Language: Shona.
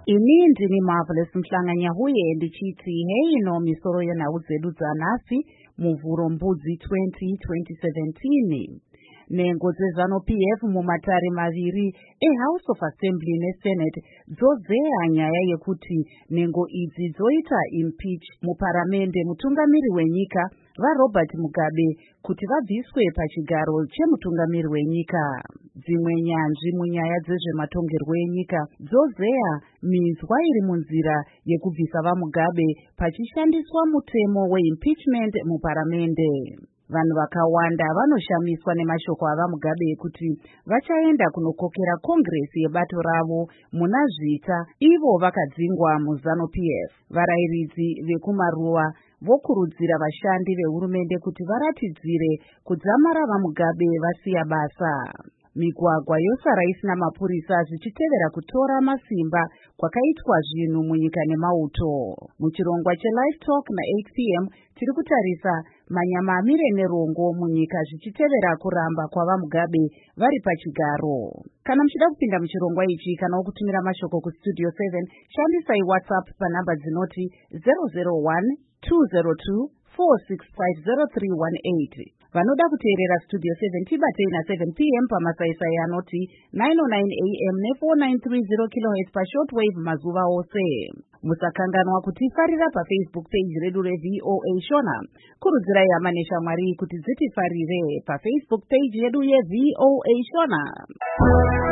Ini ndini Marvelous Mhlanganya huye ndichiti hei no misoro yenhau dzedu dzanhasi muvhuro mbudzi 2017. Nhengo dzezanu-PF mumatare maviri eHouse of Assembly neSenate dzodzeya nyaya yekuti nhengo idzi dzoita impeach muparamende mutungamiri wenyika vaRobert Mugabe kuti vabviswe pachigaro chemutungamiri wenyika. Dzimwe nyanzvi munyaya dzezvematongerwo enyika dzozeya minzwa iri munzira yekubvisa vaMugabe pachishandiswa mutemo weimpeachment muparamende. Vanhu vakawanda vanoshamiswa nemashoko avaMugabe ekuti vachaenda kunokokera kongresi yebato ravo muna zvita ivo vakadzingwa muzanu-PF. Varayiridzi vekumaruwa vokurudzira vashandi vehurumende kuti varatidzire kudzamara vaMugabe vasiya basa. Migwagwa yosara isina mapurisa zvichitevera kutora masimba kwakaitwa zvinhu munyika nemauto. Muchirongwa cheLive Talk na8 p.m. tiri kutarisa manyamamire nerongo munyika zvichitevera kuramba kwavaMugabe vari pachigaro. Kana muchida kupinda muchirongwa ichi kana kutumira mashoko kustudio 7 shandisai WhatsApp panhamba dzinoti 001 202 4650318. Vanoda kuteerera Studio 7 tibatei na7 p.m. pamasaisai anoti 909 a.m. ne4930 kHz pashortwave mazuva ose. Musakanganwa kutifarira paFacebook page redu reVOA Shona. Kurudzirai hama neshamwari kuti dzitifarire paFacebook page yedu yeVOA Shona.